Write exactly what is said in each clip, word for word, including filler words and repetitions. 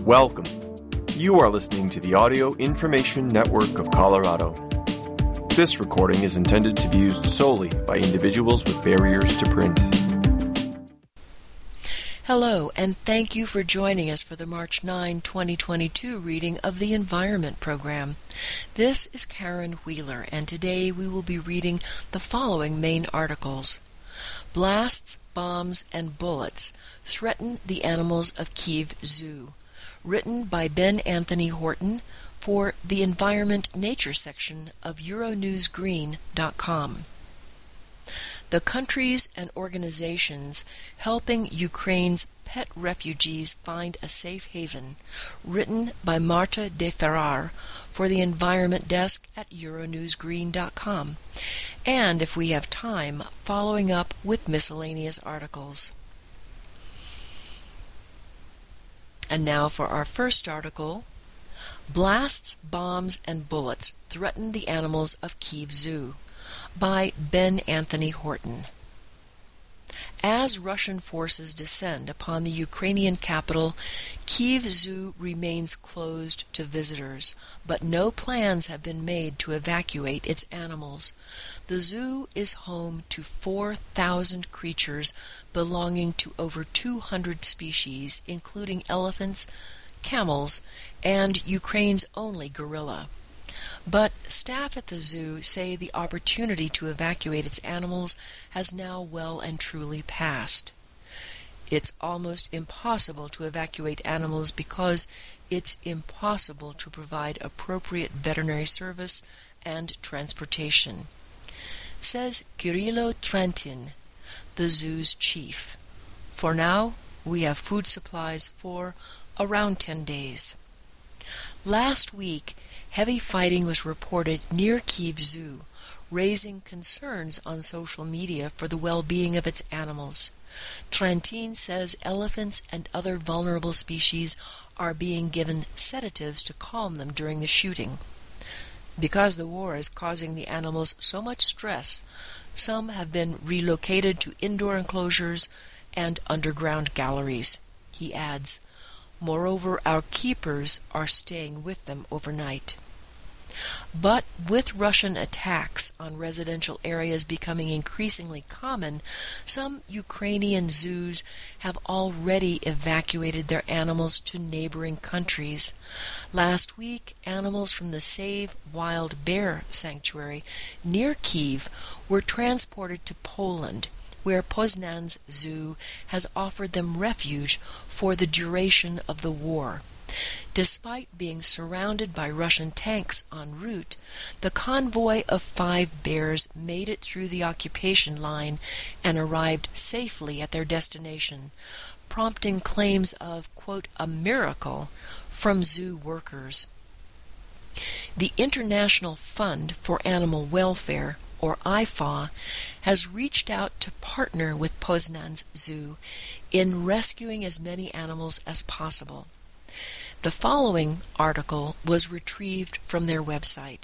Welcome. You are listening to the Audio Information Network of Colorado. This recording is intended to be used solely by individuals with barriers to print. Hello, and thank you for joining us for the March ninth, twenty twenty-two reading of the Environment Program. This is Karen Wheeler, and today we will be reading the following main articles. Blasts, bombs, and bullets threaten the animals of Kyiv Zoo. Written by Ben Anthony Horton for the Environment Nature section of Euronews Green dot com. The countries and organizations helping Ukraine's pet refugees find a safe haven, written by Marta de Ferrar for the Environment Desk at Euronews Green dot com, and if we have time, following up with miscellaneous articles. And now for our first article, Blasts, Bombs, and Bullets Threaten the Animals of Kyiv Zoo, by Ben Anthony Horton. As Russian forces descend upon the Ukrainian capital, Kyiv Zoo remains closed to visitors, but no plans have been made to evacuate its animals. The zoo is home to four thousand creatures belonging to over two hundred species, including elephants, camels, and Ukraine's only gorilla. But staff at the zoo say the opportunity to evacuate its animals has now well and truly passed. It's almost impossible to evacuate animals because it's impossible to provide appropriate veterinary service and transportation, says Kirilo Trentin, the zoo's chief. For now, we have food supplies for around ten days. Last week, heavy fighting was reported near Kyiv Zoo, raising concerns on social media for the well-being of its animals. Trentin says elephants and other vulnerable species are being given sedatives to calm them during the shooting. Because the war is causing the animals so much stress, some have been relocated to indoor enclosures and underground galleries, he adds. Moreover, our keepers are staying with them overnight. But with Russian attacks on residential areas becoming increasingly common, some Ukrainian zoos have already evacuated their animals to neighboring countries. Last week, animals from the Save Wild Bear Sanctuary near Kyiv were transported to Poland, where Poznan's zoo has offered them refuge for the duration of the war. Despite being surrounded by Russian tanks en route, the convoy of five bears made it through the occupation line and arrived safely at their destination, prompting claims of, quote, a miracle from zoo workers. The International Fund for Animal Welfare, or I F A, has reached out to partner with Poznan's zoo in rescuing as many animals as possible. The following article was retrieved from their website.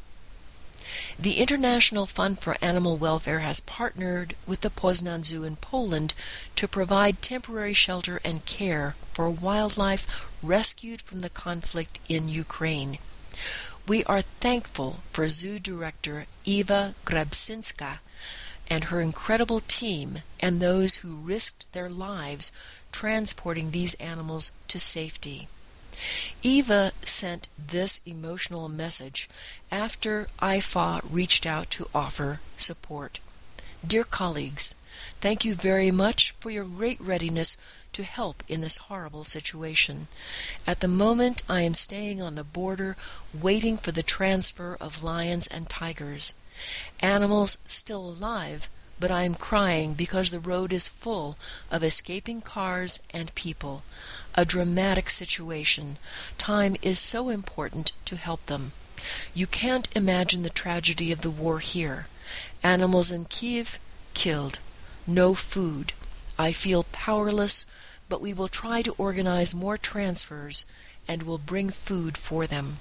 The International Fund for Animal Welfare has partnered with the Poznan Zoo in Poland to provide temporary shelter and care for wildlife rescued from the conflict in Ukraine. We are thankful for Zoo Director Eva Grabczynska and her incredible team and those who risked their lives transporting these animals to safety. Eva sent this emotional message after I F A reached out to offer support. Dear colleagues, thank you very much for your great readiness to help in this horrible situation. At the moment, I am staying on the border waiting for the transfer of lions and tigers. Animals still alive, but I am crying because the road is full of escaping cars and people. A dramatic situation. Time is so important to help them. You can't imagine the tragedy of the war here. Animals in Kyiv, killed. No food. I feel powerless, but we will try to organize more transfers and will bring food for them.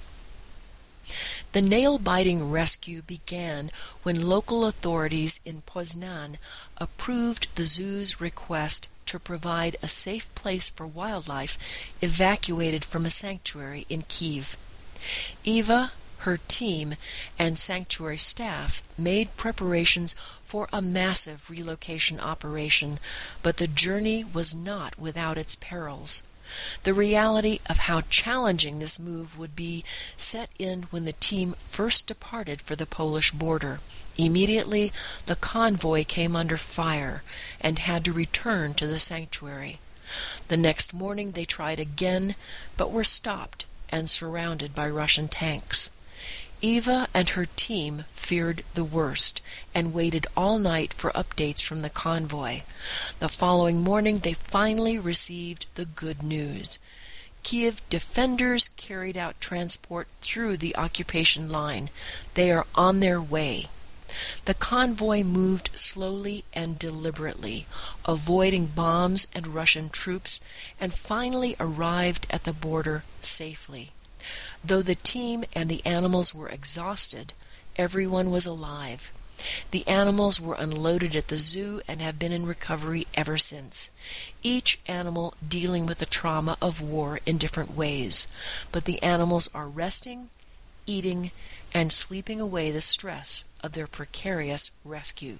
The nail-biting rescue began when local authorities in Poznan approved the zoo's request to provide a safe place for wildlife evacuated from a sanctuary in Kyiv. Eva, her team, and sanctuary staff made preparations for a massive relocation operation, but the journey was not without its perils. The reality of how challenging this move would be set in when the team first departed for the Polish border. Immediately, the convoy came under fire and had to return to the sanctuary. The next morning they tried again, but were stopped and surrounded by Russian tanks. Eva and her team feared the worst and waited all night for updates from the convoy. The following morning they finally received the good news. Kyiv defenders carried out transport through the occupation line. They are on their way. The convoy moved slowly and deliberately, avoiding bombs and Russian troops, and finally arrived at the border safely. Though the team and the animals were exhausted, everyone was alive. The animals were unloaded at the zoo and have been in recovery ever since, each animal dealing with the trauma of war in different ways. But the animals are resting, eating, and sleeping away the stress of their precarious rescue.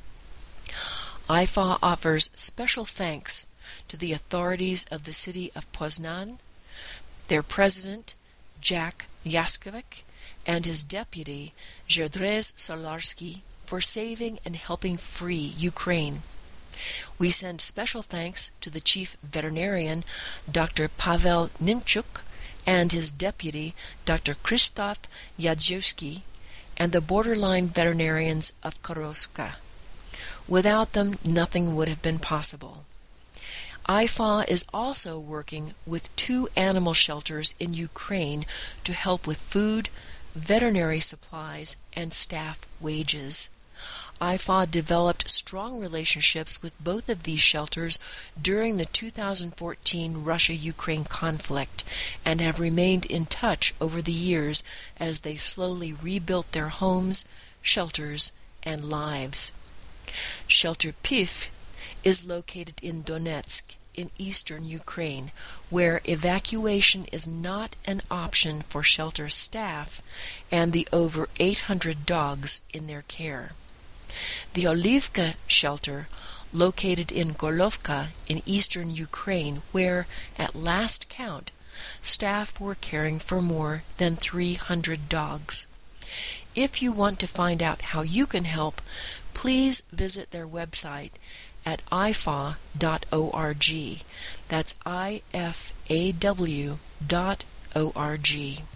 I F A offers special thanks to the authorities of the city of Poznan, their president, Jack Yaskovic, and his deputy, Zerdrez Solarski, for saving and helping free Ukraine. We send special thanks to the chief veterinarian, Doctor Pavel Nimchuk, and his deputy, Doctor Krzysztof Jadzierski, and the borderline veterinarians of Koroska. Without them, nothing would have been possible. I F A is also working with two animal shelters in Ukraine to help with food, veterinary supplies, and staff wages. I F A developed strong relationships with both of these shelters during the two thousand fourteen Russia-Ukraine conflict and have remained in touch over the years as they slowly rebuilt their homes, shelters, and lives. Shelter P I F is located in Donetsk in eastern Ukraine, where evacuation is not an option for shelter staff and the over eight hundred dogs in their care. The Olivka shelter, located in Golovka in eastern Ukraine, where, at last count, staff were caring for more than three hundred dogs. If you want to find out how you can help, please visit their website at I F A dot org. That's I F A W dot org.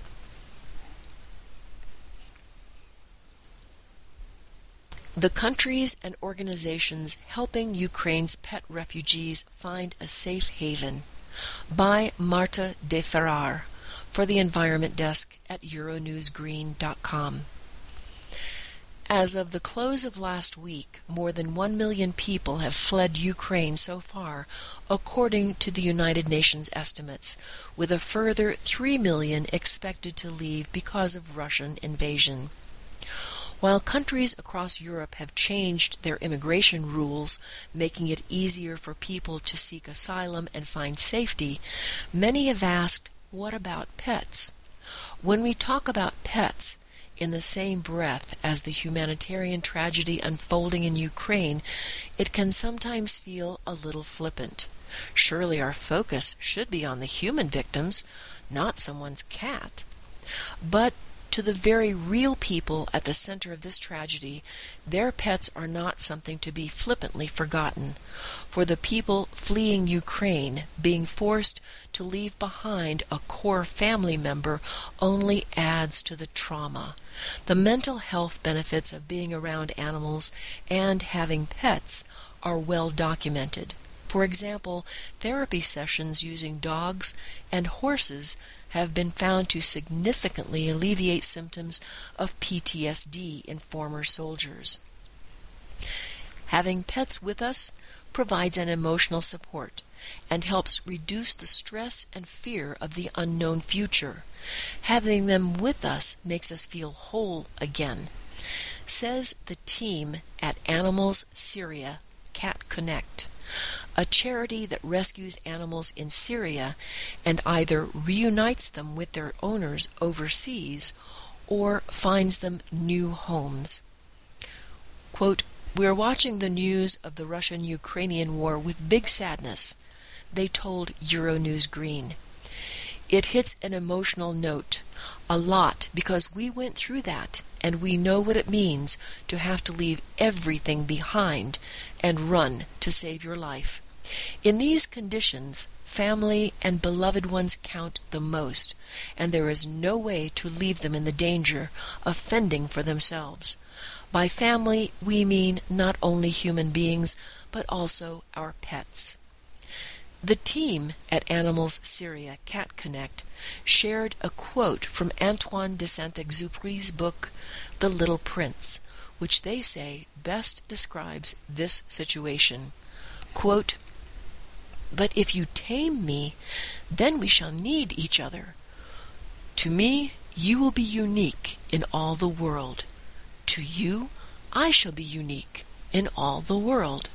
The countries and organizations helping Ukraine's pet refugees find a safe haven, by Marta de Ferrar, for the Environment Desk at Euronewsgreen dot com. As of the close of last week, more than one million people have fled Ukraine so far, according to the United Nations estimates, with a further three million expected to leave because of Russian invasion. While countries across Europe have changed their immigration rules, making it easier for people to seek asylum and find safety, many have asked, what about pets? When we talk about pets, in the same breath as the humanitarian tragedy unfolding in Ukraine, it can sometimes feel a little flippant. Surely our focus should be on the human victims, not someone's cat. But to the very real people at the center of this tragedy, their pets are not something to be flippantly forgotten. For the people fleeing Ukraine, being forced to leave behind a core family member only adds to the trauma. The mental health benefits of being around animals and having pets are well documented. For example, therapy sessions using dogs and horses have been found to significantly alleviate symptoms of P T S D in former soldiers. Having pets with us provides an emotional support and helps reduce the stress and fear of the unknown future. Having them with us makes us feel whole again, says the team at Animals Syria Cat Connect. a charity that rescues animals in Syria and either reunites them with their owners overseas or finds them new homes. Quote, "We are watching the news of the Russian-Ukrainian war with big sadness," they told Euronews Green. "It hits an emotional note, a lot, because we went through that, and we know what it means to have to leave everything behind and run to save your life. In these conditions, family and beloved ones count the most, and there is no way to leave them in the danger of fending for themselves. By family, we mean not only human beings, but also our pets." The team at Animals Syria Cat Connect shared a quote from Antoine de Saint-Exupéry's book, The Little Prince, which they say best describes this situation. Quote, "But if you tame me, then we shall need each other. To me, you will be unique in all the world. To you, I shall be unique in all the world."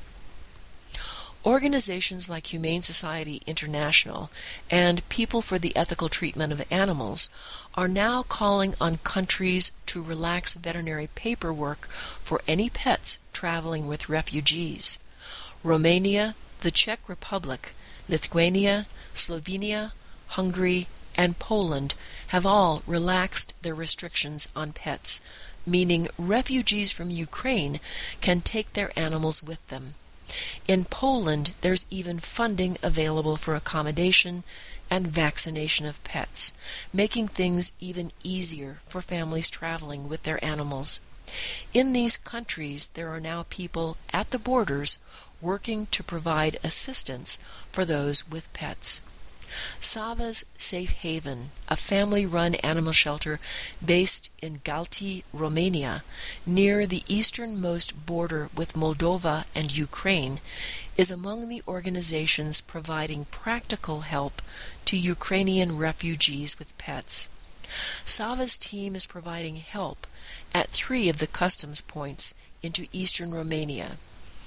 Organizations like Humane Society International and People for the Ethical Treatment of Animals are now calling on countries to relax veterinary paperwork for any pets traveling with refugees. Romania, the Czech Republic, Lithuania, Slovenia, Hungary, and Poland have all relaxed their restrictions on pets, meaning refugees from Ukraine can take their animals with them. In Poland, there's even funding available for accommodation and vaccination of pets, making things even easier for families traveling with their animals. In these countries, there are now people at the borders working to provide assistance for those with pets. Sava's Safe Haven, a family-run animal shelter based in Galti, Romania, near the easternmost border with Moldova and Ukraine, is among the organizations providing practical help to Ukrainian refugees with pets. Sava's team is providing help at three of the customs points into eastern Romania: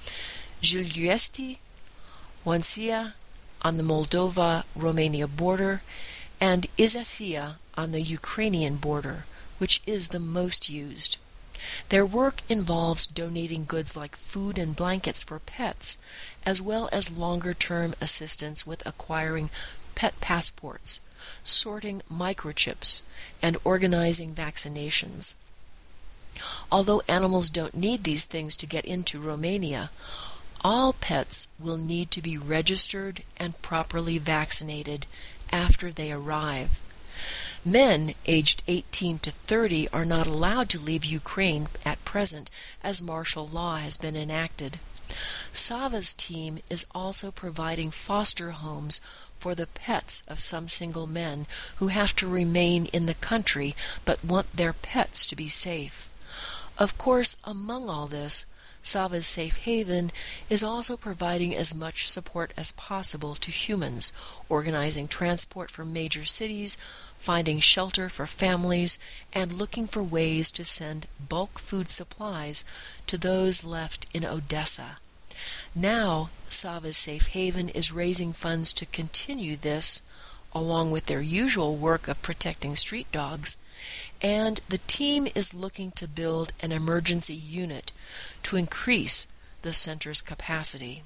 Giuliești, Oanția on the Moldova-Romania border, and Izasia on the Ukrainian border, which is the most used. Their work involves donating goods like food and blankets for pets, as well as longer-term assistance with acquiring pet passports, sorting microchips, and organizing vaccinations. Although animals don't need these things to get into Romania, all pets will need to be registered and properly vaccinated after they arrive. Men aged eighteen to thirty are not allowed to leave Ukraine at present, as martial law has been enacted. Sava's team is also providing foster homes for the pets of some single men who have to remain in the country but want their pets to be safe. Of course, among all this, Sava's Safe Haven is also providing as much support as possible to humans, organizing transport from major cities, finding shelter for families, and looking for ways to send bulk food supplies to those left in Odessa. Now, Sava's Safe Haven is raising funds to continue this, along with their usual work of protecting street dogs, and the team is looking to build an emergency unit to increase the center's capacity.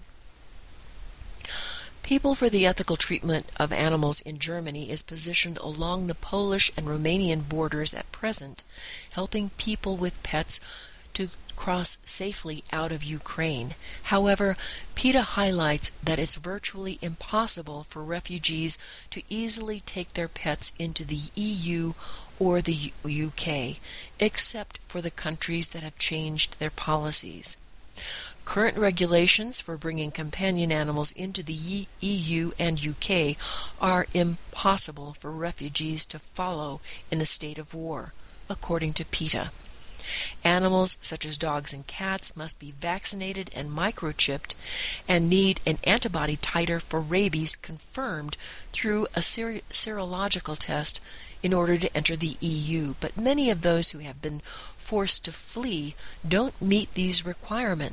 People for the Ethical Treatment of Animals in Germany is positioned along the Polish and Romanian borders at present, helping people with pets to cross safely out of Ukraine. However, PETA highlights that it's virtually impossible for refugees to easily take their pets into the E U or the U K, except for the countries that have changed their policies. Current regulations for bringing companion animals into the E U and U K are impossible for refugees to follow in a state of war, according to PETA. Animals such as dogs and cats must be vaccinated and microchipped and need an antibody titer for rabies confirmed through a ser- serological test in order to enter the E U, but many of those who have been forced to flee don't meet these requirements.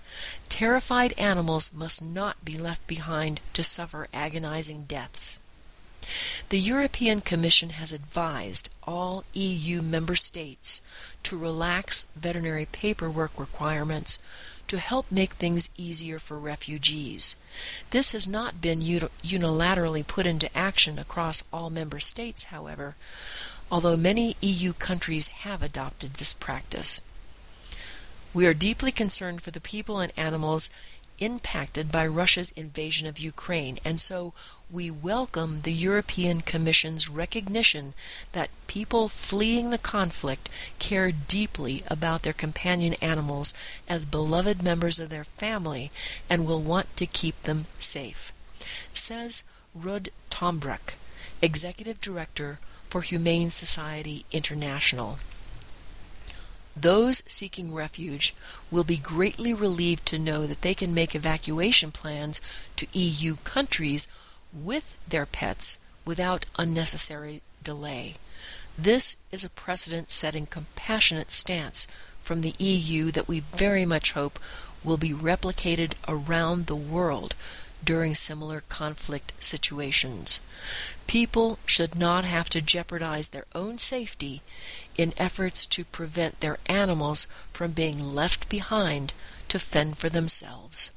Terrified animals must not be left behind to suffer agonizing deaths. The European Commission has advised all E U member states to relax veterinary paperwork requirements to help make things easier for refugees. This has not been unilaterally put into action across all member states, however, although many E U countries have adopted this practice. We are deeply concerned for the people and animals impacted by Russia's invasion of Ukraine, and so we welcome the European Commission's recognition that people fleeing the conflict care deeply about their companion animals as beloved members of their family and will want to keep them safe, says Ruud Tombrak, Executive Director for Humane Society International. Those seeking refuge will be greatly relieved to know that they can make evacuation plans to E U countries with their pets without unnecessary delay. This is a precedent-setting, compassionate stance from the E U that we very much hope will be replicated around the world during similar conflict situations. People should not have to jeopardize their own safety in efforts to prevent their animals from being left behind to fend for themselves.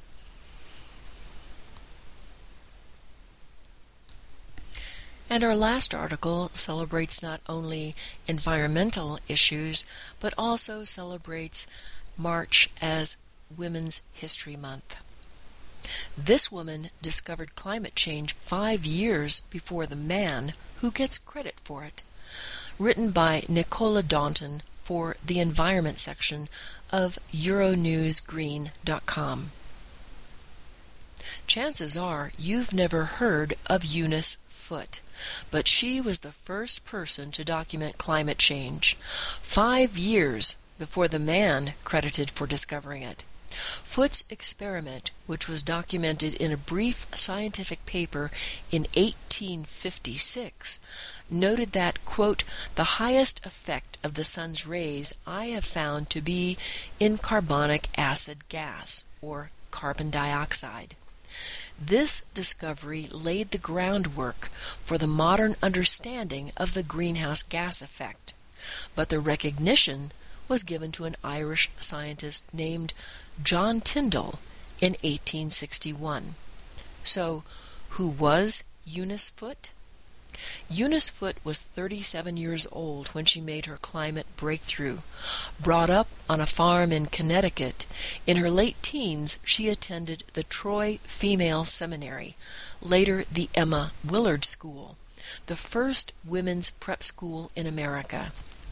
And our last article celebrates not only environmental issues, but also celebrates March as Women's History Month. This woman discovered climate change five years before the man who gets credit for it. Written by Nicola Daunton for the Environment section of Euronews Green dot com. Chances are you've never heard of Eunice Foote, but she was the first person to document climate change, five years before the man credited for discovering it. Foote's experiment, which was documented in a brief scientific paper in eighteen fifty-six, noted that, quote, the highest effect of the sun's rays I have found to be in carbonic acid gas, or carbon dioxide. This discovery laid the groundwork for the modern understanding of the greenhouse gas effect, but the recognition was given to an Irish scientist named John Tyndall in eighteen sixty-one. So, who was Eunice Foote? Eunice Foote was thirty-seven years old when she made her climate breakthrough. Brought up on a farm in Connecticut, in her late teens she attended the Troy Female Seminary, later the Emma Willard School, the first women's prep school in America.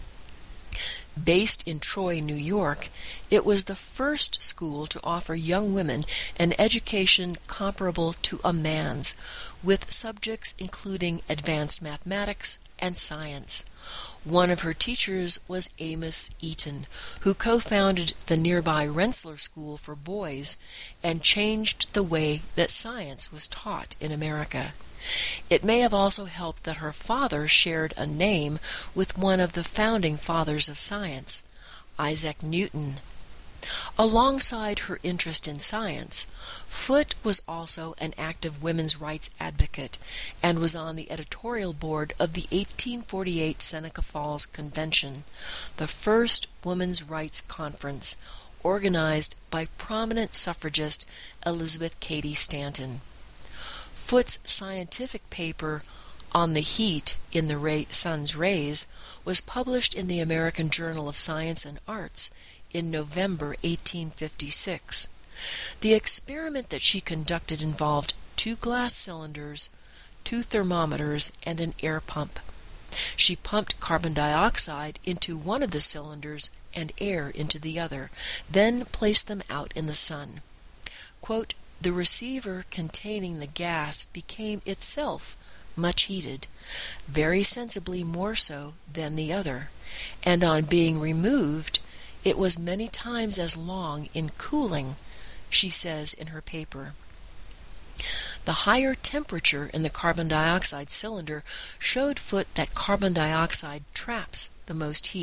Based in Troy, New York, it was the first school to offer young women an education comparable to a man's, with subjects including advanced mathematics and science. One of her teachers was Amos Eaton, who co-founded the nearby Rensselaer School for Boys and changed the way that science was taught in America. It may have also helped that her father shared a name with one of the founding fathers of science, Isaac Newton. Alongside her interest in science, Foote was also an active women's rights advocate and was on the editorial board of the eighteen forty-eight Seneca Falls Convention, the first women's rights conference organized by prominent suffragist Elizabeth Cady Stanton. Foote's scientific paper On the Heat in the Ray, Sun's Rays was published in the American Journal of Science and Arts in November eighteen fifty-six. The experiment that she conducted involved two glass cylinders, two thermometers, and an air pump. She pumped carbon dioxide into one of the cylinders and air into the other, then placed them out in the sun. Quote, the receiver containing the gas became itself much heated, very sensibly more so than the other, and on being removed, it was many times as long in cooling, she says in her paper. The higher temperature in the carbon dioxide cylinder showed Foote that carbon dioxide traps the most heat.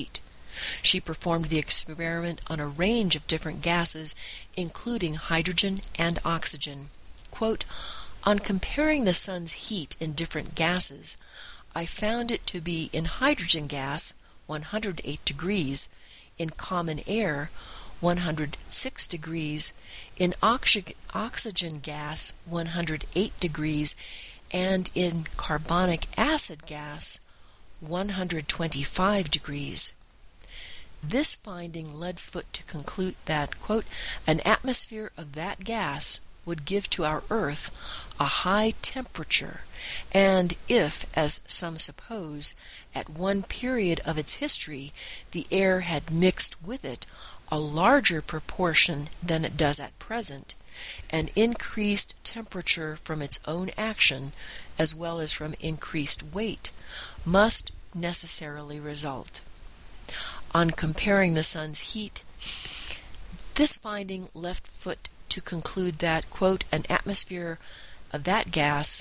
She performed the experiment on a range of different gases, including hydrogen and oxygen. Quote, "On comparing the sun's heat in different gases, I found it to be in hydrogen gas, one hundred eight degrees, in common air, one hundred six degrees, in oxy- oxygen gas, one hundred eight degrees, and in carbonic acid gas, one hundred twenty-five degrees. This finding led Foote to conclude that, quote, "an atmosphere of that gas would give to our Earth a high temperature, and if, as some suppose, at one period of its history the air had mixed with it a larger proportion than it does at present, an increased temperature from its own action, as well as from increased weight, must necessarily result. On comparing the sun's heat, this finding left Foote to conclude that, quote, an atmosphere of that gas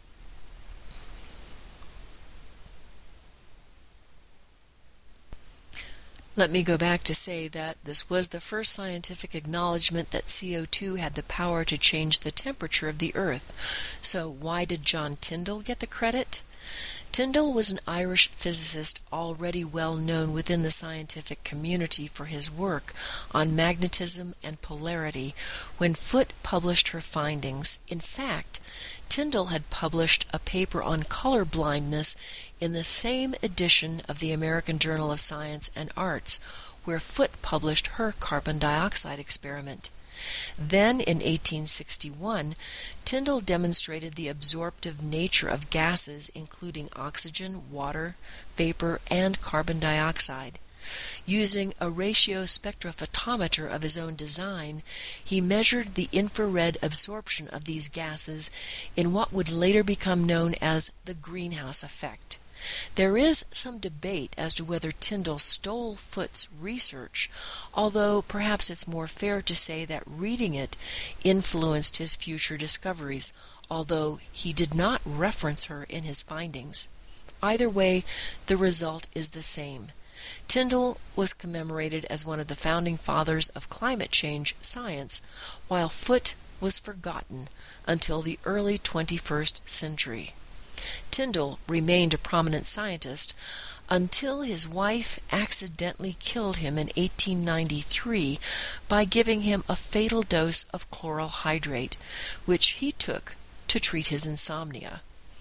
Let me go back to say that this was the first scientific acknowledgement that C O two had the power to change the temperature of the Earth. So why did John Tyndall get the credit? Tyndall was an Irish physicist already well known within the scientific community for his work on magnetism and polarity when Foote published her findings. In fact, Tyndall had published a paper on color blindness in the same edition of the American Journal of Science and Arts, where Foote published her carbon dioxide experiment. Then, in eighteen sixty-one, Tyndall demonstrated the absorptive nature of gases including oxygen, water, vapor, and carbon dioxide. Using a ratio spectrophotometer of his own design, he measured the infrared absorption of these gases in what would later become known as the greenhouse effect. There is some debate as to whether Tyndall stole Foote's research, although perhaps it's more fair to say that reading it influenced his future discoveries, although he did not reference her in his findings. Either way, the result is the same. Tyndall was commemorated as one of the founding fathers of climate change science, while Foote was forgotten until the early twenty-first century. Tyndall remained a prominent scientist until his wife accidentally killed him in eighteen ninety-three by giving him a fatal dose of chloral hydrate, which he took to treat his insomnia.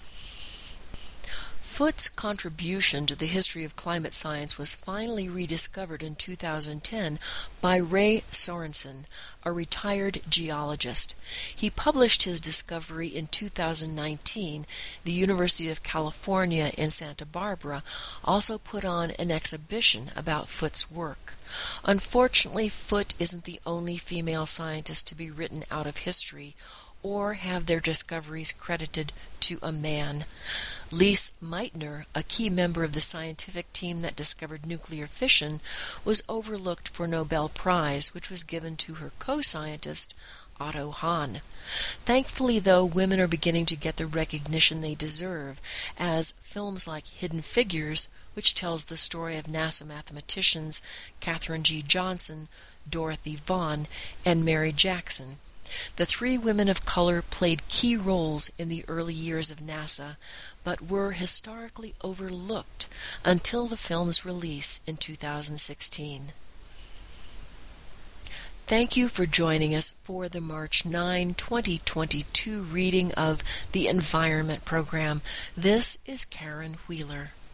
Foote's contribution to the history of climate science was finally rediscovered in two thousand ten by Ray Sorensen, a retired geologist. He published his discovery in two thousand nineteen. The University of California in Santa Barbara also put on an exhibition about Foote's work. Unfortunately, Foote isn't the only female scientist to be written out of history or have their discoveries credited to a man. Lise Meitner, a key member of the scientific team that discovered nuclear fission, was overlooked for a Nobel Prize, which was given to her co-scientist, Otto Hahn. Thankfully, though, women are beginning to get the recognition they deserve, as films like Hidden Figures, which tells the story of NASA mathematicians Katherine G. Johnson, Dorothy Vaughan, and Mary Jackson. The three women of color played key roles in the early years of NASA, but were historically overlooked until the film's release in two thousand sixteen. Thank you for joining us for the March ninth, twenty twenty-two reading of the Environment Program. This is Karen Wheeler.